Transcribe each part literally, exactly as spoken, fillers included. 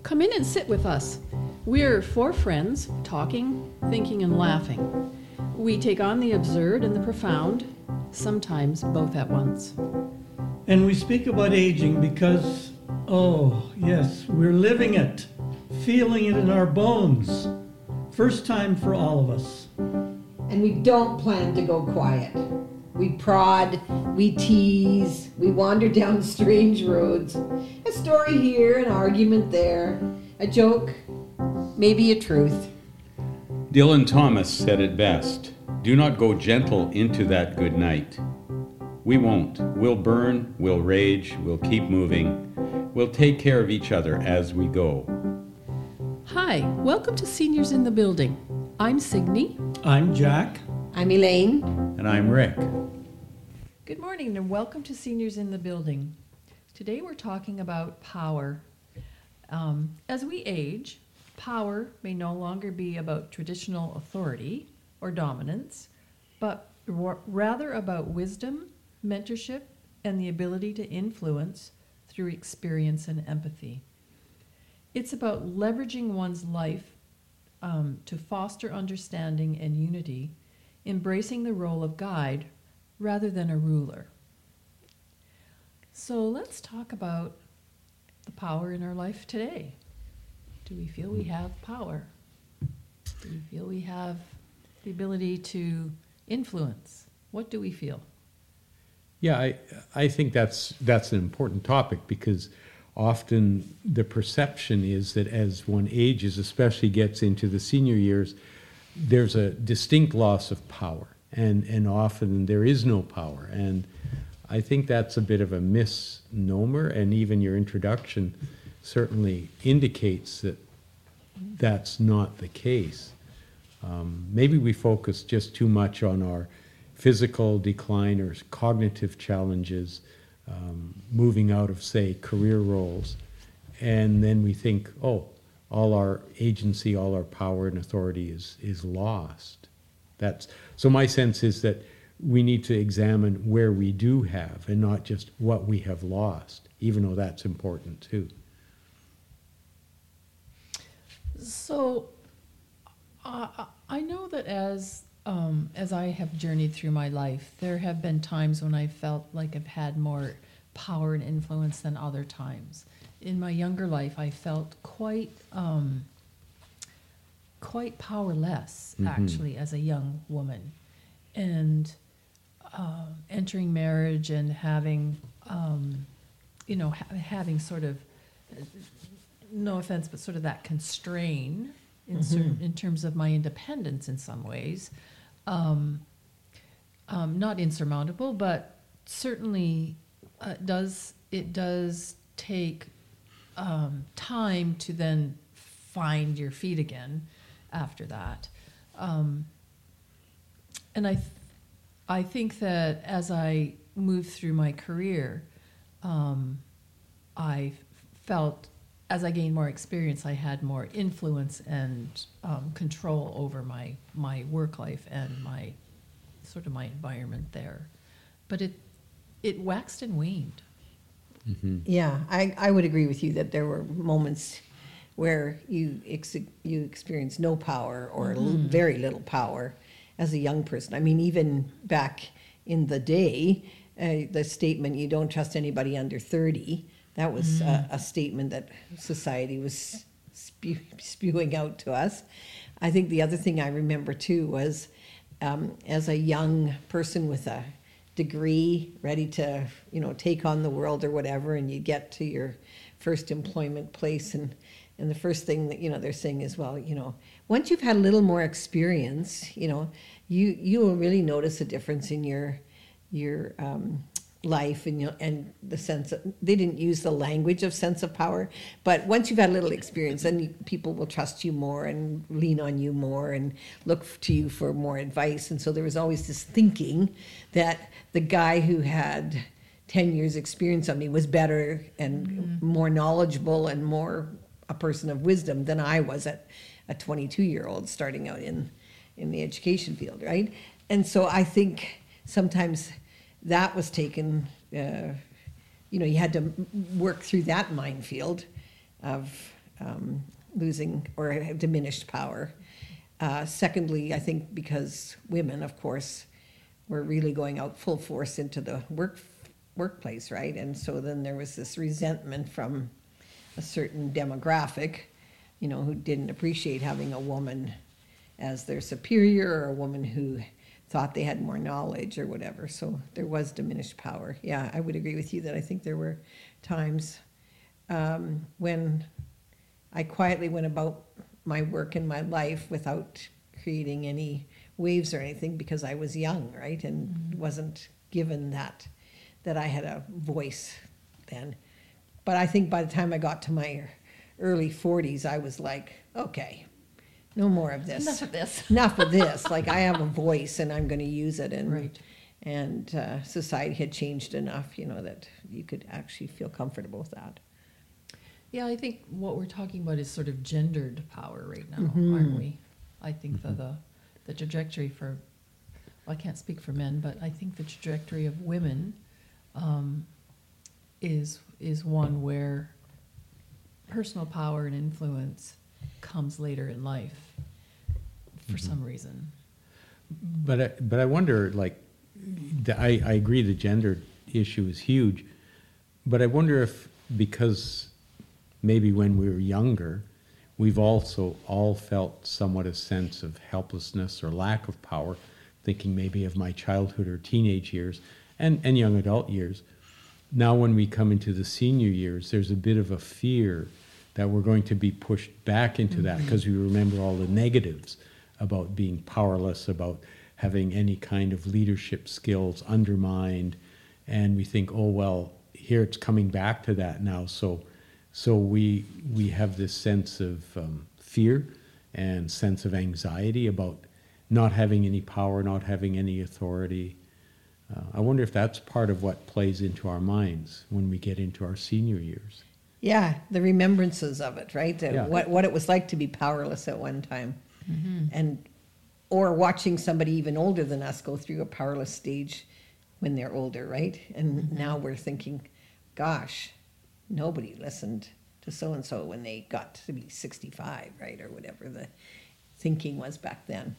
come in and sit with us. We're four friends, talking, thinking, and laughing. We take on the absurd and the profound, sometimes both at once. And we speak about aging because, oh, yes, we're living it, feeling it in our bones. First time for all of us. And we don't plan to go quiet. We prod, we tease, we wander down strange roads. A story here, an argument there, a joke, maybe a truth. Dylan Thomas said it best. Do not go gentle into that good night. We won't. We'll burn, we'll rage, we'll keep moving. We'll take care of each other as we go. Hi, welcome to Seniors in the Building. I'm Signe. I'm Jack. I'm Elaine. And I'm Rick. Good morning and welcome to Seniors in the Building. Today we're talking about power. Um, as we age, power may no longer be about traditional authority or dominance, but r- rather about wisdom, mentorship, and the ability to influence through experience and empathy. It's about leveraging one's life um, to foster understanding and unity, embracing the role of guide rather than a ruler. So let's talk about the power in our life today. Do we feel we have power? Do we feel we have the ability to influence? What do we feel? Yeah, I I think that's that's an important topic because often the perception is that as one ages, especially gets into the senior years, there's a distinct loss of power, and, and often there is no power. And I think that's a bit of a misnomer, and even your introduction certainly indicates that that's not the case. Um, maybe we focus just too much on our physical decline or cognitive challenges, um, moving out of, say, career roles, and then we think, oh, all our agency, all our power and authority is is lost. That's so my sense is that we need to examine where we do have and not just what we have lost, even though that's important too. So uh, I know that as um, as I have journeyed through my life, there have been times when I felt like I've had more power and influence than other times. In my younger life, I felt quite um, quite powerless, Mm-hmm. actually, as a young woman. And uh, entering marriage and having, um, you know, ha- having sort of, no offense, but sort of that constrain in, Mm-hmm. certain, in terms of my independence in some ways. Um, um, not insurmountable, but certainly uh, does it does take um, time to then find your feet again after that. Um, and I, th- I think that as I moved through my career, um, I felt as I gained more experience, I had more influence and um, control over my my work life and my sort of my environment there. But it it waxed and waned. Mm-hmm. Yeah, I, I would agree with you that there were moments where you ex- you experienced no power or Mm-hmm. l- very little power as a young person. I mean, even back in the day, uh, the statement, you don't trust anybody under thirty, that was Mm-hmm. a, a statement that society was spew- spewing out to us. I think the other thing I remember too was um, as a young person with a degree, ready to, you know, take on the world or whatever, and you get to your first employment place, and and the first thing that, you know, they're saying is, well, you know, once you've had a little more experience, you know, you you will really notice a difference in your your um, life and you and the sense of, they didn't use the language of sense of power, but once you've had a little experience, then you, people will trust you more and lean on you more and look to you for more advice. And so there was always this thinking that the guy who had ten years experience on me was better and mm-hmm. more knowledgeable and more a person of wisdom than I was at a twenty-two year old starting out in in the education field, right? And so I think sometimes that was taken, uh, you know, you had to work through that minefield of um, losing or have diminished power. Uh, secondly, I think because women, of course, were really going out full force into the work workplace, right? And so then there was this resentment from a certain demographic, you know, who didn't appreciate having a woman as their superior or a woman who thought they had more knowledge or whatever. So there was diminished power. Yeah, I would agree with you that I think there were times um, when I quietly went about my work and my life without creating any waves or anything because I was young, right? And mm-hmm. wasn't given that, that I had a voice then. But I think by the time I got to my early forties, I was like, okay, no more of this. Enough of this. Enough of this. Like, I have a voice and I'm going to use it. And, right. and uh, society had changed enough, you know, that you could actually feel comfortable with that. Yeah, I think what we're talking about is sort of gendered power right now, Mm-hmm. aren't we? I think mm-hmm. the, the the trajectory for, well, I can't speak for men, but I think the trajectory of women um, is is one where personal power and influence comes later in life for mm-hmm. some reason. But I, but I wonder, like, the, I, I agree the gender issue is huge, but I wonder if because maybe when we were younger, we've also all felt somewhat a sense of helplessness or lack of power, thinking maybe of my childhood or teenage years and, and young adult years. Now when we come into the senior years, there's a bit of a fear that we're going to be pushed back into mm-hmm. that because we remember all the negatives about being powerless, about having any kind of leadership skills undermined. And we think, oh, well, here it's coming back to that now. So So we we have this sense of um, fear and sense of anxiety about not having any power, not having any authority. Uh, I wonder if that's part of what plays into our minds when we get into our senior years. Yeah, the remembrances of it, right? The, Yeah. What what it was like to be powerless at one time, Mm-hmm. and or watching somebody even older than us go through a powerless stage when they're older, right? And Mm-hmm. now we're thinking, gosh, nobody listened to so-and-so when they got to be sixty-five, right? Or whatever the thinking was back then.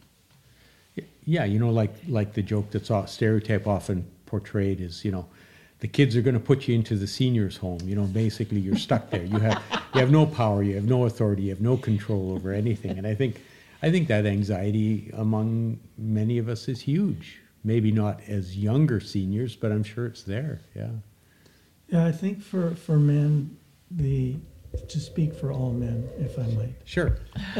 Yeah, you know, like like the joke that's off, stereotype often portrayed is, you know, the kids are going to put you into the seniors' home. You know, basically you're stuck there. You have you have no power, you have no authority, you have no control over anything. And I think I think that anxiety among many of us is huge. Maybe not as younger seniors, but I'm sure it's there. Yeah. Yeah, I think for, for men, the to speak for all men, if I might, Sure.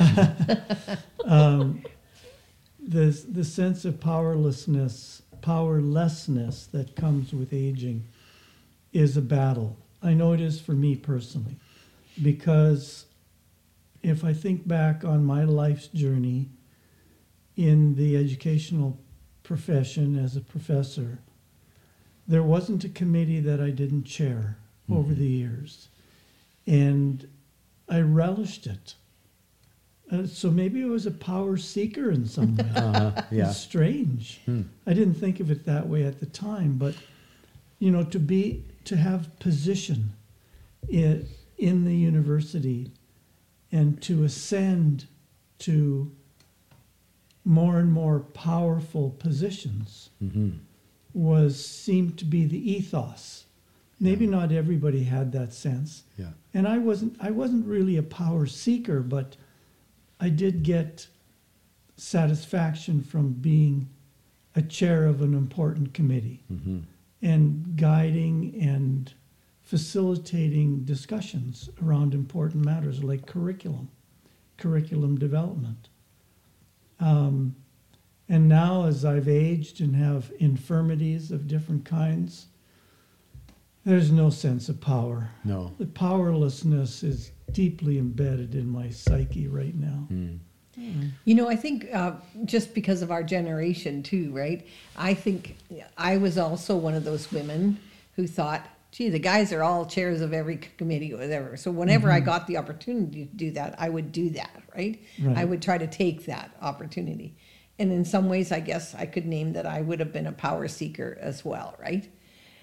um, the the sense of powerlessness, powerlessness that comes with aging, is a battle. I know it is for me personally, because if I think back on my life's journey in the educational profession as a professor, there wasn't a committee that I didn't chair mm-hmm. over the years. And I relished it. Uh, so maybe I was a power seeker in some way. Uh, yeah. It's strange. Hmm. I didn't think of it that way at the time, but you know, to be to have position in, in the university and to ascend to more and more powerful positions Mm-hmm. was seemed to be the ethos. Maybe Yeah. not everybody had that sense. Yeah. And I wasn't I wasn't really a power seeker, but I did get satisfaction from being a chair of an important committee Mm-hmm. and guiding and facilitating discussions around important matters like curriculum, curriculum development. Um, and now as I've aged and have infirmities of different kinds, there's no sense of power. No. The powerlessness is deeply embedded in my psyche right now. Mm. You know, I think uh, just because of our generation too, right? I think I was also one of those women who thought, gee, the guys are all chairs of every committee or whatever. So whenever Mm-hmm. I got the opportunity to do that, I would do that, right? Right. I would try to take that opportunity. And in some ways, I guess I could name that I would have been a power seeker as well, right?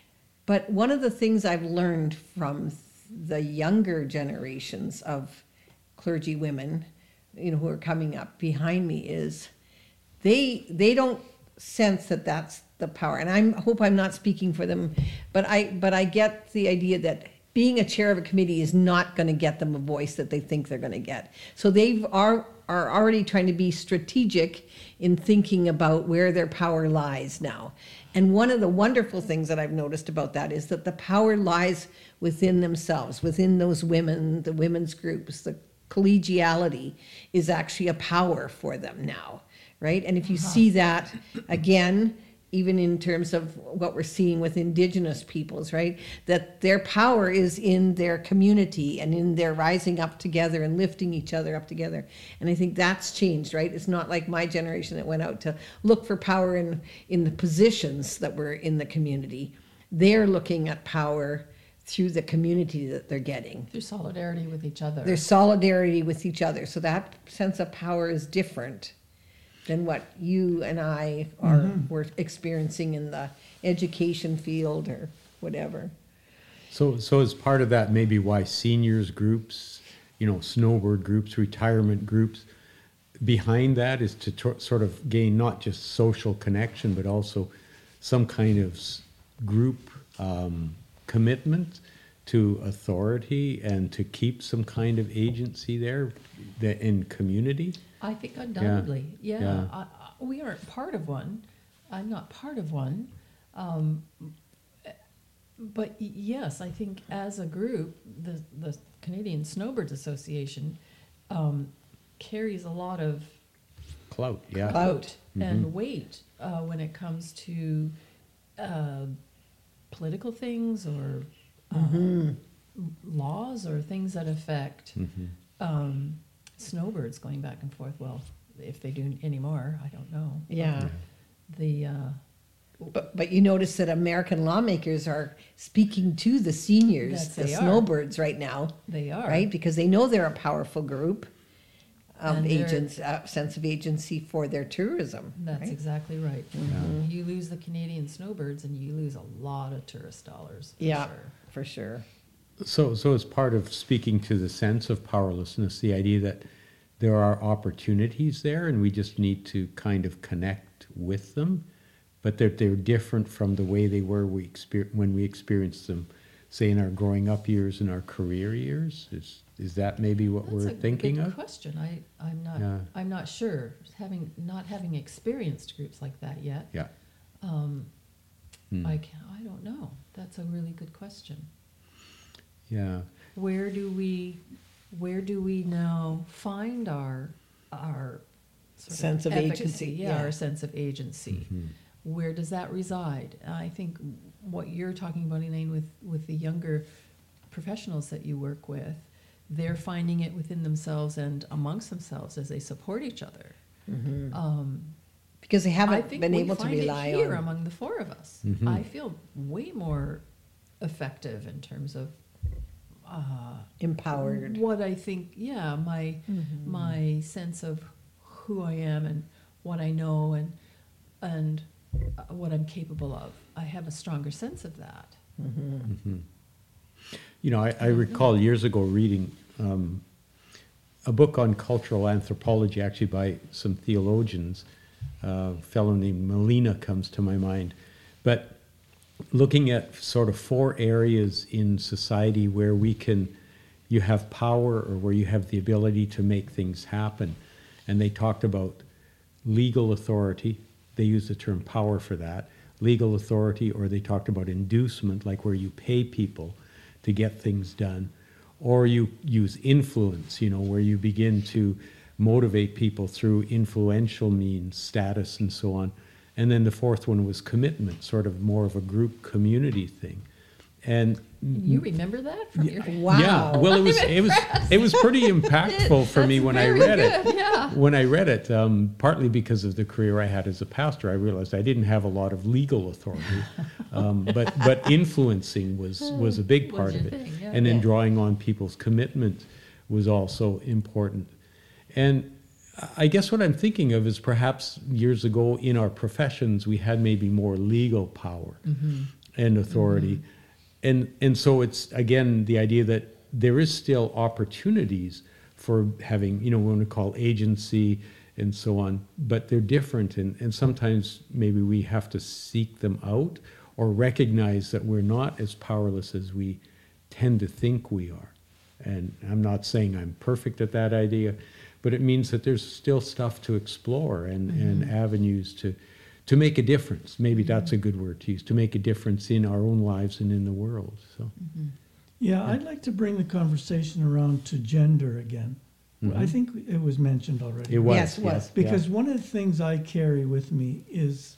But one of the things I've learned from the younger generations of clergy women, you know, who are coming up behind me is they they don't sense that that's the power. And I hope I'm not speaking for them, but I but I get the idea that being a chair of a committee is not going to get them a voice that they think they're going to get. So they are are already trying to be strategic in thinking about where their power lies now. And one of the wonderful things that I've noticed about that is that the power lies within themselves, within those women, the women's groups. The collegiality is actually a power for them now, right? And if you see that, again, even in terms of what we're seeing with Indigenous peoples, right? That their power is in their community and in their rising up together and lifting each other up together. And I think that's changed, right? It's not like my generation that went out to look for power in, in the positions that were in the community. They're looking at power through the community that they're getting. Through solidarity with each other. Their solidarity with each other. So that sense of power is different than what you and I are Mm-hmm. were experiencing in the education field or whatever. So, so as part of that, maybe why seniors groups, you know, snowbird groups, retirement groups, behind that is to tor- sort of gain not just social connection, but also some kind of s- group um, commitment to authority and to keep some kind of agency there that in community. I think undoubtedly, yeah. Yeah. I, I, we aren't part of one. I'm not part of one. Um, but y- yes, I think as a group, the, the Canadian Snowbirds Association um, carries a lot of Clout, yeah. clout Mhm. and weight uh, when it comes to uh, political things or uh, laws or things that affect Mhm. um, snowbirds going back and forth. Well, if they do anymore, I don't know. Yeah. The uh, But but you notice that American lawmakers are speaking to the seniors, Yes, the they are. snowbirds right now, they are right? Because they know they're a powerful group of And they're- agents, uh, sense of agency for their tourism. That's right? exactly right. You lose the Canadian snowbirds, and you lose a lot of tourist dollars. For Yeah, sure. for sure. So, so as part of speaking to the sense of powerlessness, the idea that there are opportunities there and we just need to kind of connect with them, but that they're different from the way they were we exper- when we experienced them, say in our growing up years and our career years. Is is that maybe what That's we're a thinking good of? question. I I'm not Yeah. I'm not sure. Having not having experienced groups like that yet, Yeah. um, Hmm. I can I don't know. That's a really good question. Yeah. Where do we where do we now find our our sort Sense of efficacy? agency, Yeah, yeah. our sense of agency. Mhm. Where does that reside? I think what you're talking about, Elaine, with with the younger professionals that you work with, they're finding it within themselves and amongst themselves as they support each other. Um, Because they I haven't think been we able to find rely it here on. among the four of us. Mhm. I feel way more effective in terms of uh, Empowered. what I think. Yeah, my my sense of who I am and what I know and and uh, what I'm capable of. I have a stronger sense of that. You know, I, I recall years ago reading um, a book on cultural anthropology, actually by some theologians. Uh, a fellow named Molina comes to my mind. But looking at sort of four areas in society where we can, you have power or where you have the ability to make things happen. And they talked about legal authority. They used the term power for that. Legal authority, or they talked about inducement, like where you pay people to get things done. Or you use influence, you know, where you begin to motivate people through influential means, status, and so on. And then the fourth one was commitment, sort of more of a group community thing. And You remember that from your Wow. yeah, well, it was it was it was pretty impactful for me That's when I very read good, it. yeah. When I read it, um, partly because of the career I had as a pastor, I realized I didn't have a lot of legal authority, um, but but influencing was was a big Was part your of it, thing, yeah. and then Yeah. drawing on people's commitment was also important. And I guess what I'm thinking of is perhaps years ago in our professions we had maybe more legal power and authority. And and so it's again the idea that there is still opportunities for having, you know, we want to call agency and so on, but they're different. And, and sometimes maybe we have to seek them out or recognize that we're not as powerless as we tend to think we are. And I'm not saying I'm perfect at that idea, but it means that there's still stuff to explore and, Mm-hmm. and avenues to, to make a difference. Maybe that's a good word to use, to make a difference in our own lives and in the world. So, Yeah, I'd like to bring the conversation around to gender again. I think it was mentioned already. it was. Yes, it was. Because one of the things I carry with me is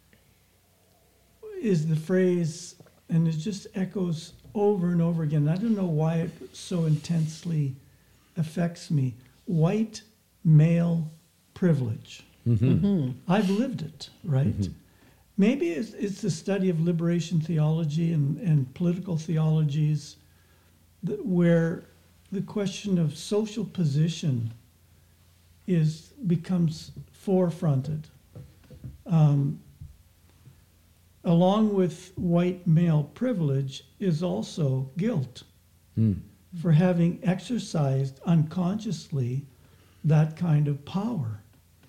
is the phrase, and it just echoes over and over again. I don't know why it so intensely affects me. White male privilege. Mhm. I've lived it, right? Maybe it's, it's the study of liberation theology and, and political theologies that, where the question of social position is becomes forefronted. Um, along with white male privilege is also guilt Mm. for having exercised unconsciously that kind of power.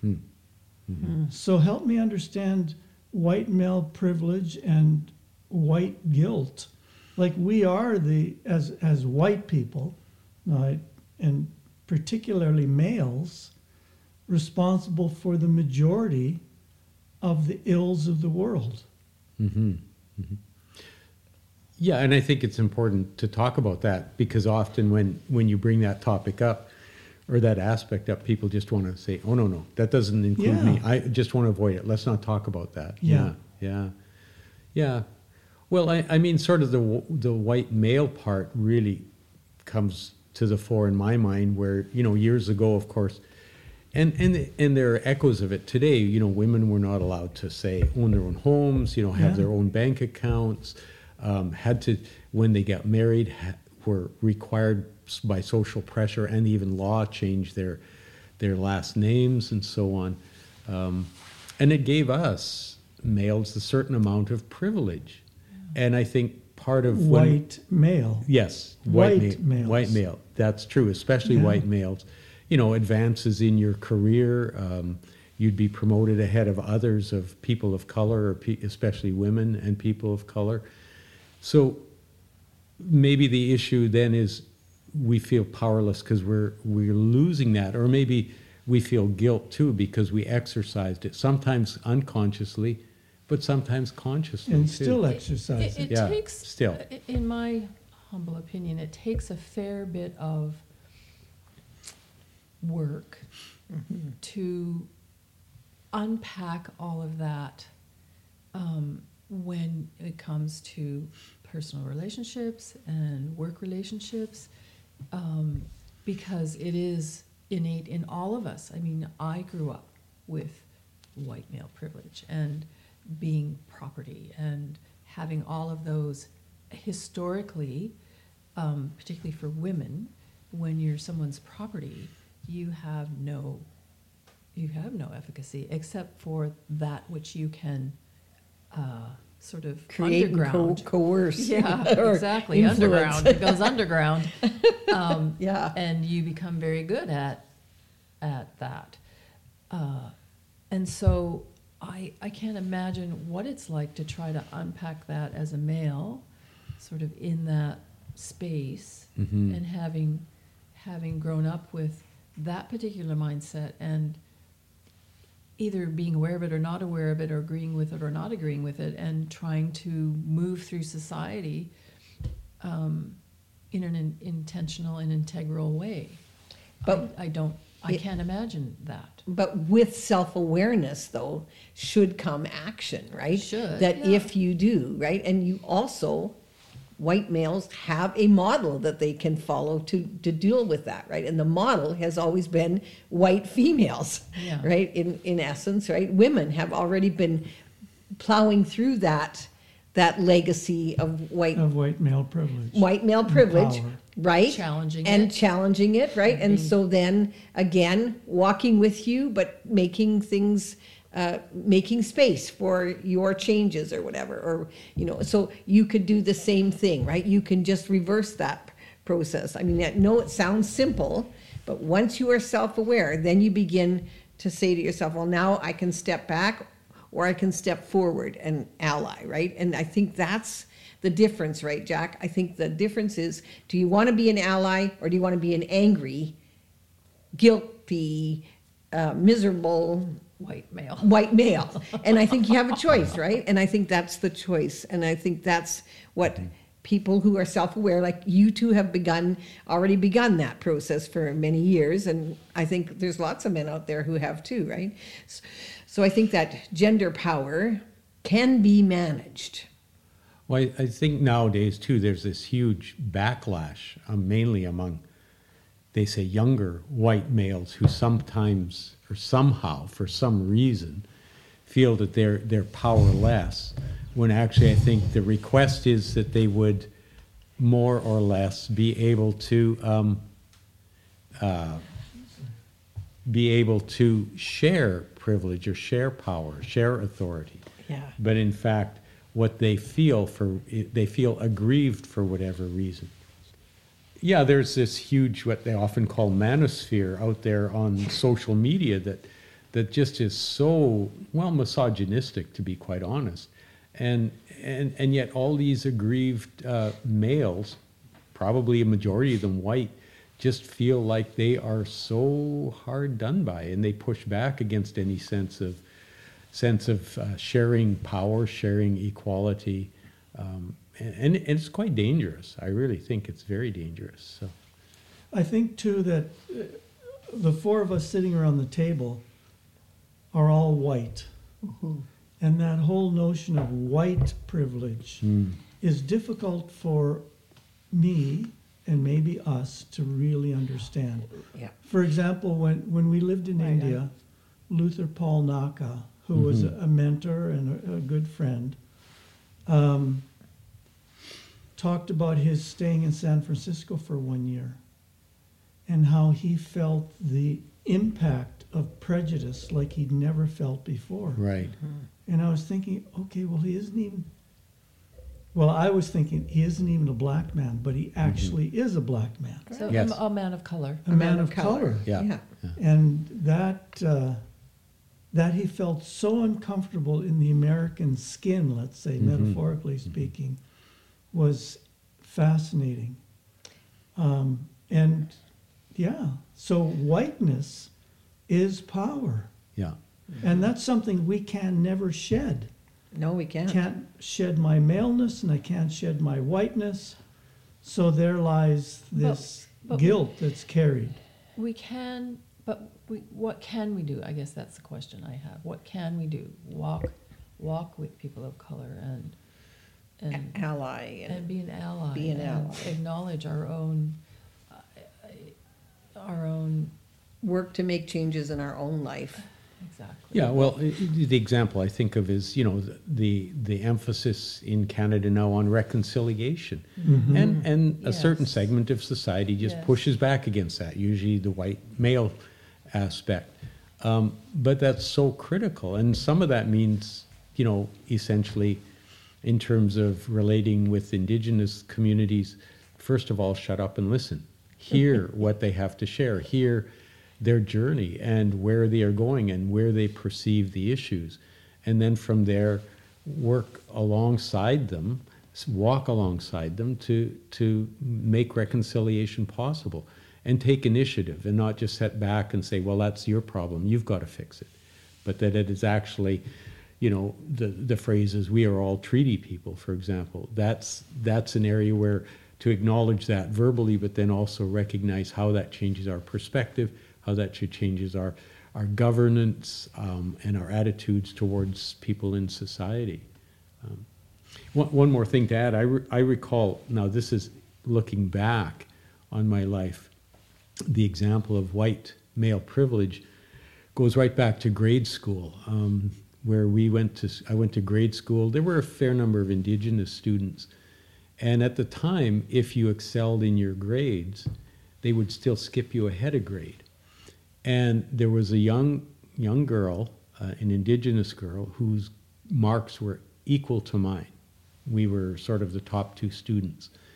Mm. So help me understand white male privilege and white guilt. Like we are the, as, as white people, uh, and particularly males, responsible for the majority of the ills of the world. Mhm. Mhm. Yeah, and I think it's important to talk about that because often when, when you bring that topic up or that aspect up, people just want to say, oh, no, no, that doesn't include me. Yeah. I just want to avoid it. Let's not talk about that. Yeah. Yeah, yeah. Yeah. Well, I, I mean, sort of the, w- the white male part really comes to the fore in my mind where, you know, years ago, of course, and, and, and there are echoes of it today. You know, women were not allowed to say own their own homes, you know, have Yeah. their own bank accounts, um, had to, when they got married, ha- were required by social pressure and even law change their, their last names and so on. Um, and it gave us males a certain amount of privilege. And I think part of when, White male. yes, White white, ma- males. white male. That's true, especially Yeah. white males. You know, advances in your career. Um, you'd be promoted ahead of others of people of color, or pe- especially women and people of color. So maybe the issue then is we feel powerless because we're we're losing that, or maybe we feel guilt too because we exercised it sometimes unconsciously, but sometimes consciously And too. still It- exercise It, it. it Yeah, takes, still. i- in my humble opinion, it takes a fair bit of work to unpack all of that um, when it comes to personal relationships and work relationships, um, because it is innate in all of us. I mean, I grew up with white male privilege and being property and having all of those historically, um, particularly for women, when you're someone's property, you have no, you have no efficacy except for that which you can uh, sort of Create and co- underground. coerce. Yeah, or exactly. influence. Underground. It goes underground. Um, Yeah. and you become very good at at that. Uh, and so I I can't imagine what it's like to try to unpack that as a male, sort of in that space, Mhm. and having having grown up with that particular mindset and either being aware of it or not aware of it, or agreeing with it or not agreeing with it, and trying to move through society um, in an in, intentional and integral way. But I, I don't, I it- can't imagine that. But with self-awareness, though, should come action, right? Should, That yeah. if you do, right, and you also, white males have a model that they can follow to, to deal with that, right? And the model has always been white females, Yeah. right? In, in essence, right? Women have already been plowing through that, that legacy of white Of white male privilege. white male privilege, power. right? Challenging and it. challenging it, right? And And being- so then again, walking with you, but making things, uh, making space for your changes or whatever, or you know, so you could do the same thing, right? You can just reverse that process. I mean, I know it sounds simple, but once you are self-aware, then you begin to say to yourself, well, now I can step back or I can step forward and ally, right? And I think that's the difference, right, Jack? I think the difference is, do you want to be an ally or do you want to be an angry, guilty, uh, miserable White male. white male? And I think you have a choice, right? And I think that's the choice. And I think that's what people who are self-aware, like you two have begun, already begun that process for many years. And I think there's lots of men out there who have too, right? So I think that gender power can be managed. Well, I, I think nowadays too, there's this huge backlash, uh, mainly among, they say, younger white males who sometimes or somehow, for some reason, feel that they're they're powerless. When actually, I think the request is that they would more or less be able to um, uh, be able to share privilege or share power, share authority. Yeah. But in fact, what they feel for they feel aggrieved for whatever reason. Yeah, there's this huge, what they often call manosphere out there on social media that that just is so, well, misogynistic, to be quite honest. And and and yet all these aggrieved uh, males, probably a majority of them white, just feel like they are so hard done by, and they push back against any sense of sense of uh, sharing power, sharing equality. Um, And, and it's quite dangerous. I really think it's very dangerous. So, I think too that uh, the four of us sitting around the table are all white. And that whole notion of white privilege mm, is difficult for me and maybe us to really understand. Yeah. For example, when, when we lived in Right, India, Luther Paul Naka, who was a, a mentor and a, a good friend, um, talked about his staying in San Francisco for one year and how he felt the impact of prejudice like he'd never felt before. right. And I was thinking, okay, well, he isn't even, well, I was thinking he isn't even a black man, but he actually is a black man, So Yes. a, a man of color. a man of color. Yeah. Yeah. And that, uh, that he felt so uncomfortable in the American skin, let's say, Mhm. metaphorically speaking, was fascinating. Um, and yeah, so whiteness is power. Yeah. And that's something we can never shed. No, we can't. Can't shed my maleness and I can't shed my whiteness. So there lies this but- guilt that's carried. We can, but we, what can we do? I guess that's the question I have. What can we do? Walk, walk with people of color and and Ally and and be an ally. Be an and ally. Acknowledge our own, uh, our own. work to make changes in our own life. Exactly. Yeah. Well, i- i- the example I think of is, you know, the the, the emphasis in Canada now on reconciliation, Mhm. and and a certain Yes. segment of society just Yes. pushes back against that. Usually, the white male aspect, um, but that's so critical, and some of that means, you know, essentially, in terms of relating with Indigenous communities, first of all, shut up and listen. Hear what they have to share. Hear their journey and where they are going and where they perceive the issues. And then from there, work alongside them, s- walk alongside them to, to make reconciliation possible and take initiative and not just sit back and say, well, that's your problem, you've got to fix it. But that it is actually, you know, the, the phrase is, we are all treaty people, for example. That's, that's an area where to acknowledge that verbally, but then also recognize how that changes our perspective, how that should changes our, our governance um, and our attitudes towards people in society. Um, one, one more thing to add, I, re, I recall, now this is looking back on my life, the example of white male privilege goes right back to grade school, um, where we went to, I went to grade school. There were a fair number of Indigenous students. And at the time, if you excelled in your grades, they would still skip you ahead a grade. And there was a young young girl, uh, an Indigenous girl, whose marks were equal to mine. We were sort of the top two students.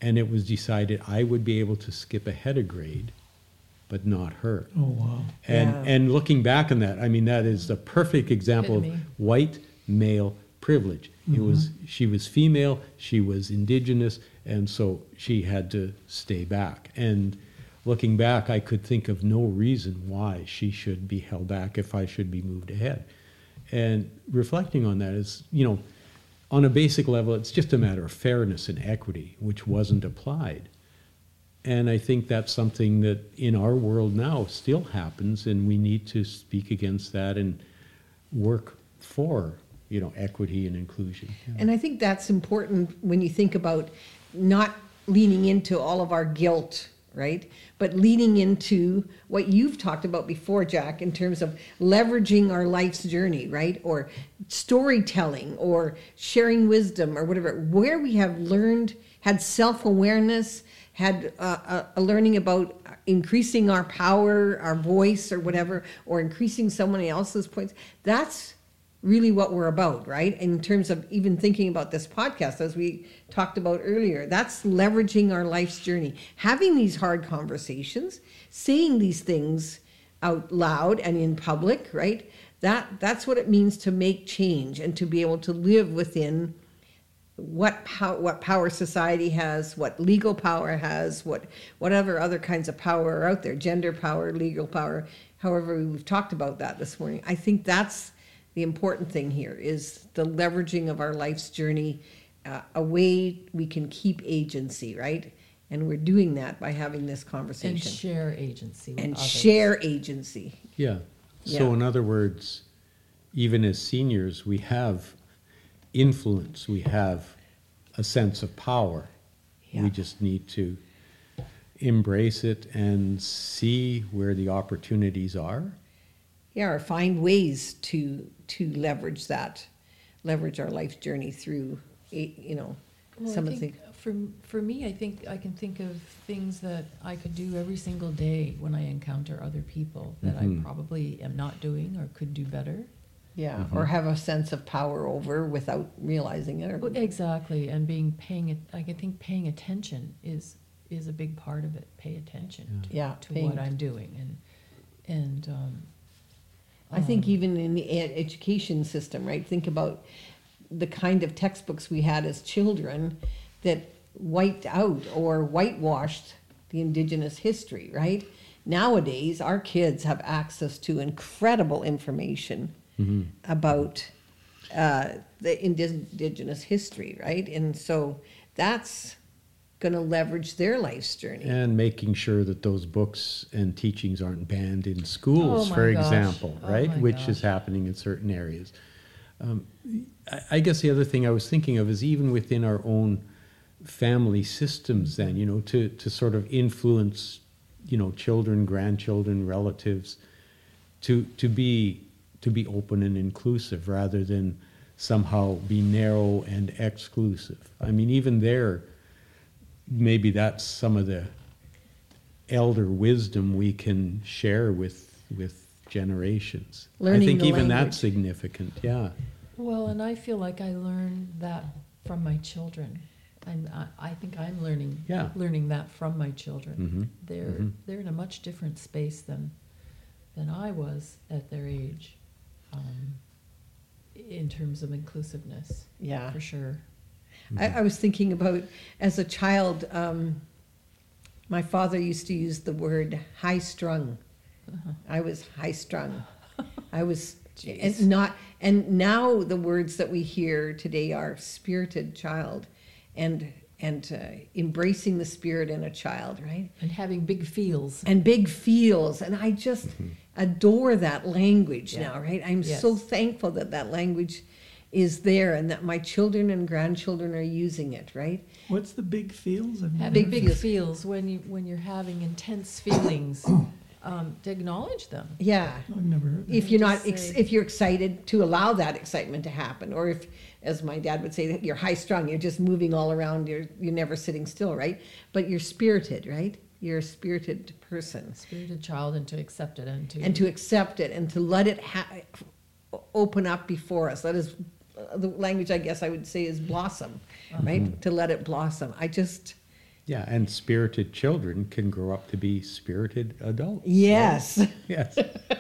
and it was decided I would be able to skip ahead a grade, but not her. Oh, wow. And Yeah. and looking back on that, I mean, that is the perfect example of Epitome. white male privilege. It was she was female, she was indigenous, and so she had to stay back. And looking back, I could think of no reason why she should be held back if I should be moved ahead. And reflecting on that is, you know, on a basic level, it's just a matter of fairness and equity, which wasn't applied. And I think that's something that in our world now still happens, and we need to speak against that and work for, you know, equity and inclusion. Yeah. And I think that's important when you think about not leaning into all of our guilt, right? But leaning into what you've talked about before, Jack, in terms of leveraging our life's journey, right? Or storytelling or sharing wisdom or whatever, where we have learned, had self-awareness, had uh, a, a learning about increasing our power, our voice or whatever, or increasing someone else's points. That's really what we're about, right? In terms of even thinking about this podcast, as we talked about earlier, that's leveraging our life's journey, having these hard conversations, saying these things out loud and in public, right? That that's what it means to make change and to be able to live within what power, what power society has, what legal power has, what whatever other kinds of power are out there, gender power, legal power, however we've talked about that this morning. I think that's the important thing here is the leveraging of our life's journey, uh, a way we can keep agency, right? And we're doing that by having this conversation. And share agency with And others. share agency. Yeah. So Yeah. in other words, even as seniors, we have influence, we have a sense of power. Yeah. We just need to embrace it and see where the opportunities are. Yeah, or find ways to to leverage that, leverage our life journey through, eh, you know, Well, some I of the think for, for me, I think I can think of things that I could do every single day when I encounter other people that Mhm. I probably am not doing or could do better. yeah, or have a sense of power over without realizing it. Or, Well, exactly, and being paying it. I can think paying attention is is a big part of it. Pay attention to, Yeah, to paying- what I'm doing, and and um, I think um, even in the ed- education system, right? Think about the kind of textbooks we had as children that wiped out or whitewashed the indigenous history, right? Nowadays, our kids have access to incredible information about uh, the indigenous history, right? And so that's going to leverage their life's journey. And making sure that those books and teachings aren't banned in schools, Oh my for gosh. example, Oh right? my Which is gosh. happening in certain areas. Um, I, I guess the other thing I was thinking of is even within our own family systems then, you know, to, to sort of influence, you know, children, grandchildren, relatives, to, to be, to be open and inclusive rather than somehow be narrow and exclusive. I mean, even there, maybe that's some of the elder wisdom we can share with, with generations. Learning I think the even language. that's significant, yeah. well, and I feel like I learned that from my children. I'm, I, I think I'm learning Yeah. learning that from my children. Mhm. They're Mhm. they're in a much different space than than I was at their age, um, in terms of inclusiveness. Yeah. For sure. I, I was thinking about, as a child, um, my father used to use the word high strung. I was high strung. I was and Jeez. not, and now the words that we hear today are spirited child, and and uh, embracing the spirit in a child, right? And having big feels. And big feels, and I just adore that language Yeah. now, right? I'm Yes. so thankful that that language is there and that my children and grandchildren are using it, right? What's the big feels? I've never Having heard big that. feels when you when you're having intense feelings, um, to acknowledge them. Yeah. I've never heard that. If you're not, Just ex- say- if you're excited to allow that excitement to happen, or if, as my dad would say, that you're high strung, you're just moving all around, you're you're never sitting still, right? But you're spirited, right? You're a spirited person, Spirited child, and to accept it and to and to accept it and to let it ha- open up before us. Let us, uh, the language I guess I would say is blossom, right? To let it blossom. I just, Yeah, and spirited children can grow up to be spirited adults. Yes. Yes.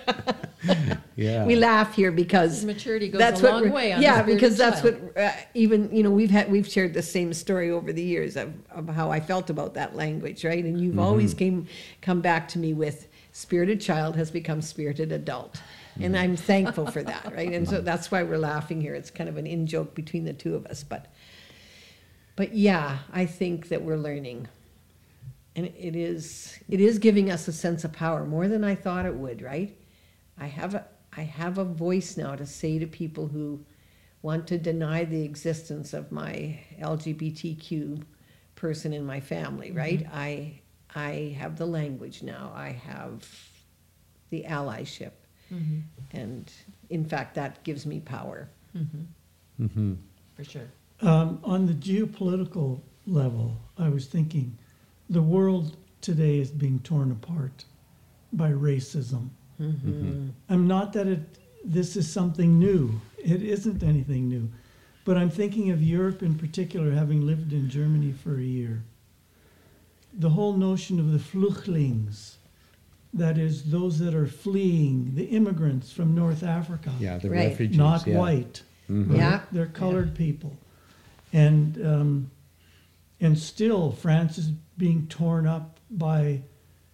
Yeah. We laugh here because Maturity goes that's a what long we're- way on a yeah, spirited because that's child. what uh, even you know we've had we've shared the same story over the years of, of how I felt about that language, right? And you've always came come back to me with spirited child has become spirited adult, and I'm thankful for that, right? And so that's why we're laughing here. It's kind of an in joke between the two of us, but but yeah, I think that we're learning, and it is it is giving us a sense of power more than I thought it would, right? I have a I have a voice now to say to people who want to deny the existence of my L G B T Q person in my family, right? I I have the language now. I have the allyship. Mhm. And in fact, that gives me power. Mhm. Mm-hmm. For sure. Um, on the geopolitical level, I was thinking the world today is being torn apart by racism. Mm-hmm. I'm not that it, this is something new. It isn't anything new. But I'm thinking of Europe in particular, having lived in Germany for a year. The whole notion of the Flüchtlings, that is, those that are fleeing, the immigrants from North Africa, Yeah, the Right. refugees. not yeah. white. Mhm. right? Yeah. They're colored people. And, um, and still, France is being torn up by,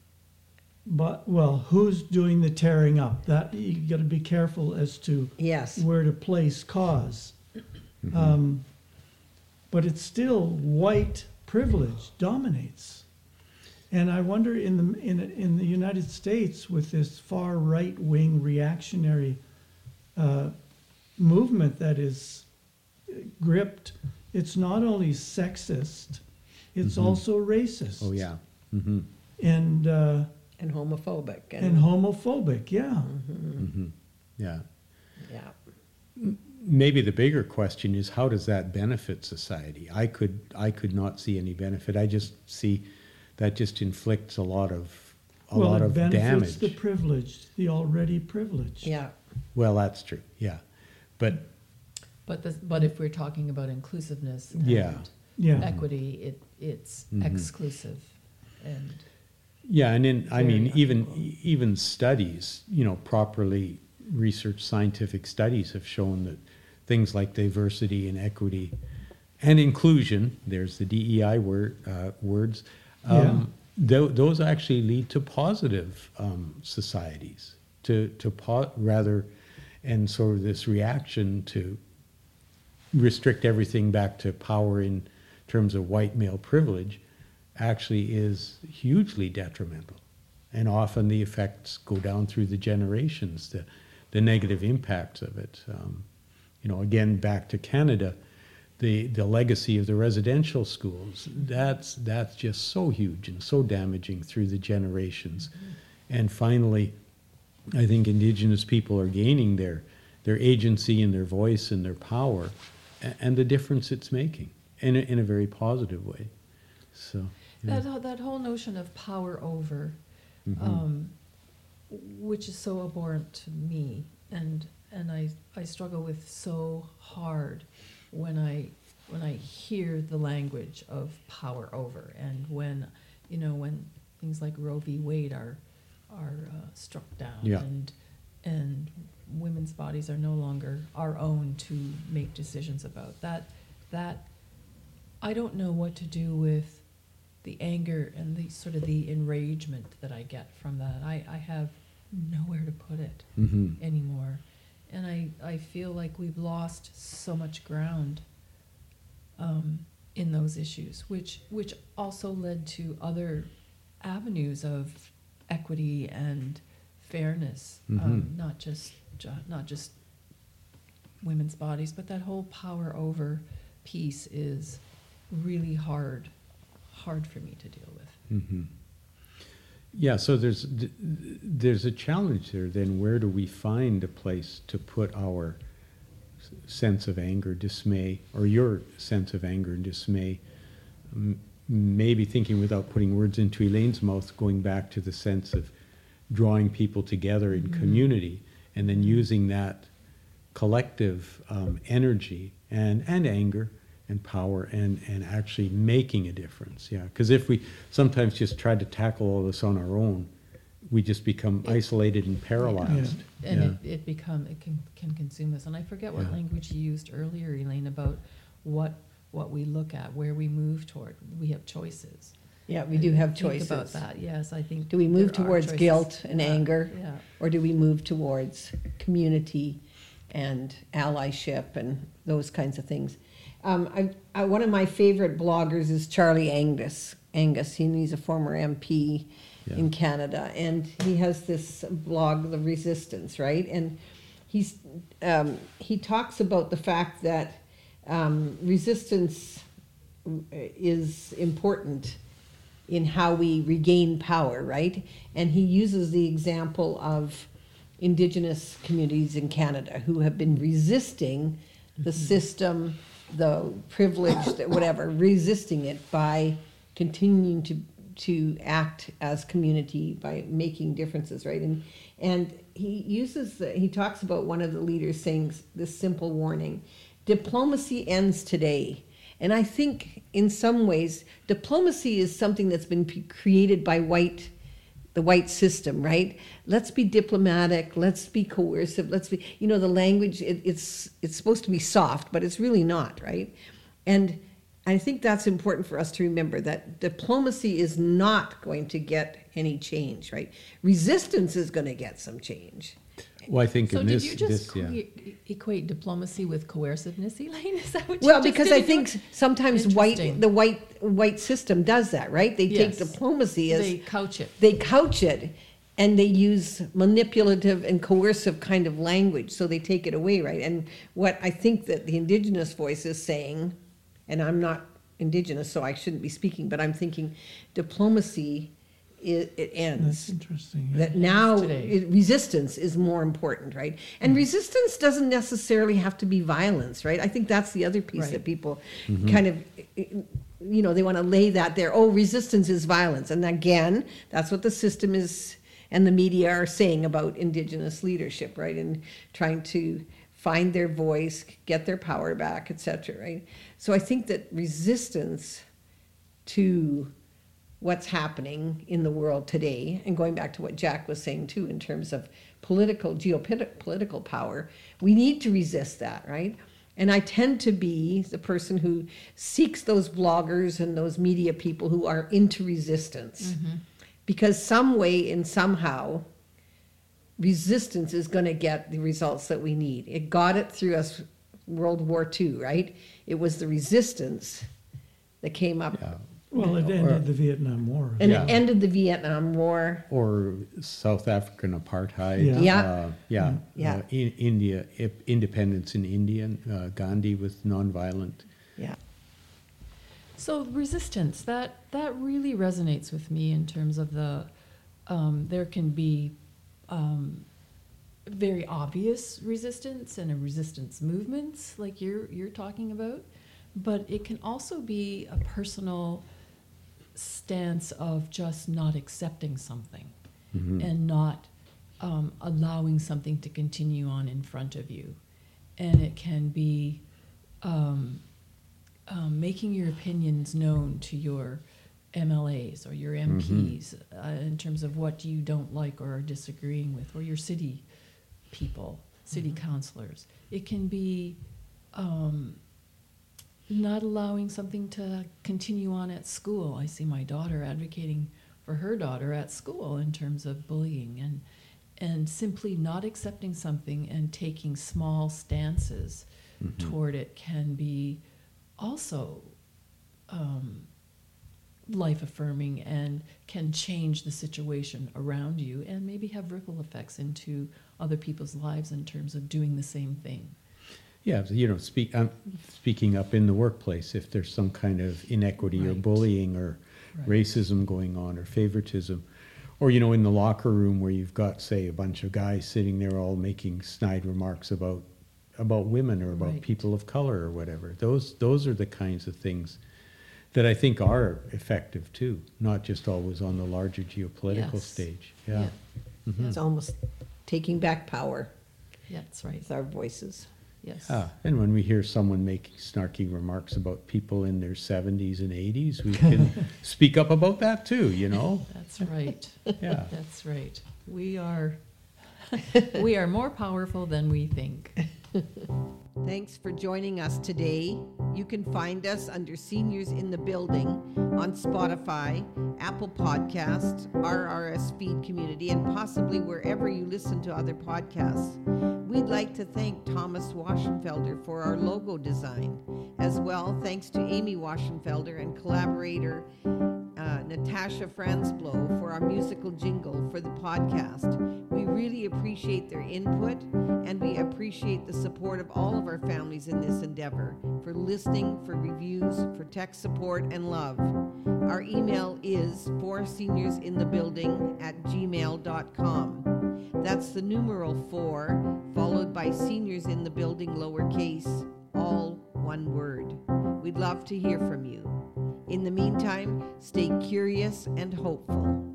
but, well, who's doing the tearing up? That, you gotta be careful as to Yes. where to place cause. Um, but it's still white privilege dominates. And I wonder in the, in, in the United States with this far right-wing reactionary uh, movement that is gripped, it's not only sexist, it's Mhm. also racist. Oh, yeah. Mm-hmm. And, uh, And homophobic. and homophobic, yeah. Mm-hmm. Yeah. Yeah. Maybe the bigger question is, how does that benefit society? I could I could not see any benefit. I just see that just inflicts a lot of a Well, lot it of benefits damage. the privileged, the already privileged. Yeah. Well, that's true. Yeah, but But this, but if we're talking about inclusiveness and Yeah. Yeah. equity, it it's Mhm. exclusive, and yeah, and in I Very mean even unequal. even studies, you know, properly researched scientific studies have shown that things like diversity and equity and inclusion, there's the D E I word uh, words. Um, tho- those actually lead to positive um, societies, to to po- rather, and sort of this reaction to restrict everything back to power in terms of white male privilege actually is hugely detrimental. And often the effects go down through the generations, the, the negative impacts of it. Um, you know, again, back to Canada, the, the legacy of the residential schools, that's, that's just so huge and so damaging through the generations. And finally, I think Indigenous people are gaining their, their agency and their voice and their power, a- and the difference it's making in a, in a very positive way. So, yeah. that whole- that whole notion of power over, Mhm. um, which is so abhorrent to me, and and I I struggle with so hard when I when I hear the language of power over, and when you know when things like Roe v. Wade are are uh, struck down, Yeah. and and women's bodies are no longer our own to make decisions about. That that I don't know what to do with the anger and the sort of the enragement that I get from that. I, I have nowhere to put it Mhm. anymore. And I, I feel like we've lost so much ground um, in those issues, which which also led to other avenues of equity and fairness, um, Mhm. not just ju- not just women's bodies, but that whole power over piece is really hard, hard for me to deal with. Mhm. Yeah, so there's th- there's a challenge there. Then where do we find a place to put our s- sense of anger, dismay, or your sense of anger and dismay? M- Maybe thinking without putting words into Elaine's mouth, going back to the sense of drawing people together in community, and then using that collective um, energy and and anger and power and, and actually making a difference. Yeah, because if we sometimes just try to tackle all this on our own, we just become isolated and paralyzed. And Yeah. it, it become, it can, can consume us. And I forget what Yeah. language you used earlier, Elaine, about what, what we look at, where we move toward. We have choices. Yeah, we do have Think choices. about that, yes, I think. Do we move there are towards choices. guilt and Yeah, anger? Yeah, Or do we move towards community and allyship and those kinds of things? Um, I, I, one of my favorite bloggers is Charlie Angus. Angus, he, he's a former M P Yeah. in Canada, and he has this blog, The Resistance, right? And he's um, he talks about the fact that um, resistance is important in how we regain power, right? And he uses the example of Indigenous communities in Canada who have been resisting the system, the privilege, the whatever, resisting it by continuing to to act as community by making differences, right? And and he uses the, he talks about one of the leaders saying this simple warning: diplomacy ends today. And I think in some ways, diplomacy is something that's been p- created by white, the white system, right? Let's be diplomatic. Let's be coercive. Let's be, you know, the language. It, it's it's supposed to be soft, but it's really not, right? And I think that's important for us to remember that diplomacy is not going to get any change, right? Resistance is going to get some change. Well, I think so in did this, you just this yeah. que- equate diplomacy with coerciveness, Elaine? Is that what you Well, just because did I in your- think sometimes white Interesting. the white white system does that, right? They Yes. take diplomacy as They couch it. they couch it and they use manipulative and coercive kind of language, so they take it away, right? And what I think that the Indigenous voice is saying, and I'm not Indigenous, so I shouldn't be speaking, but I'm thinking diplomacy, it, it That's ends. interesting. yeah. That now today. it, resistance is more important, right? And resistance doesn't necessarily have to be violence, right? I think that's the other piece Right. that people kind of, you know, they want to lay that there. Oh, resistance is violence. And again, that's what the system is and the media are saying about Indigenous leadership, right? And trying to find their voice, get their power back, et cetera, right? So I think that resistance to what's happening in the world today, and going back to what Jack was saying too, in terms of political, geopolitical power, we need to resist that, right? And I tend to be the person who seeks those bloggers and those media people who are into resistance. Because some way and somehow, resistance is going to get the results that we need. It got it through us World War Two, right? It was the resistance that came up. Yeah. Well, it ended the Vietnam War. And Yeah. it ended the Vietnam War. Or South African apartheid. Yeah. Yeah. Uh, yeah. Yeah. Uh, in India, i- independence in India. Uh, Gandhi was nonviolent. Yeah. So resistance, that that really resonates with me in terms of the um, there can be um, very obvious resistance and a resistance movements like you're you're talking about, but it can also be a personal stance of just not accepting something and not um, allowing something to continue on in front of you, and it can be. Um, Um, making your opinions known to your M L As or your M Ps uh, in terms of what you don't like or are disagreeing with, or your city people, city councilors. It can be um, not allowing something to continue on at school. I see my daughter advocating for her daughter at school in terms of bullying, and and simply not accepting something and taking small stances toward it can be also um, life affirming and can change the situation around you and maybe have ripple effects into other people's lives in terms of doing the same thing. Yeah, you know, speak, um, speaking up in the workplace if there's some kind of inequity or Right. bullying or Right. racism going on or favoritism. Or, you know, in the locker room where you've got, say, a bunch of guys sitting there all making snide remarks about about women or about Right. people of color or whatever. Those those are the kinds of things that I think are effective too, not just always on the larger geopolitical Yes. stage. Yeah. Yeah. It's almost taking back power Yeah, that's right. with our voices. yes. Ah, and when we hear someone making snarky remarks about people in their seventies and eighties, we can speak up about that too, you know? That's right. Yeah. That's right. We are, we are more powerful than we think. Thanks for joining us today. You can find us under Seniors in the Building on Spotify, Apple Podcasts, R R S Feed Community, and possibly wherever you listen to other podcasts. We'd like to thank Thomas Waschenfelder for our logo design. As well, thanks to Amy Waschenfelder and collaborator uh, Natasha Franzblow for our musical jingle for the podcast. We really appreciate their input, and we appreciate the support of all of our families in this endeavor, for listening, for reviews, for tech support, and love. Our email is for seniors in the building at gmail dot com. That's the numeral four, followed by seniors in the building lowercase, all one word. We'd love to hear from you. In the meantime, stay curious and hopeful.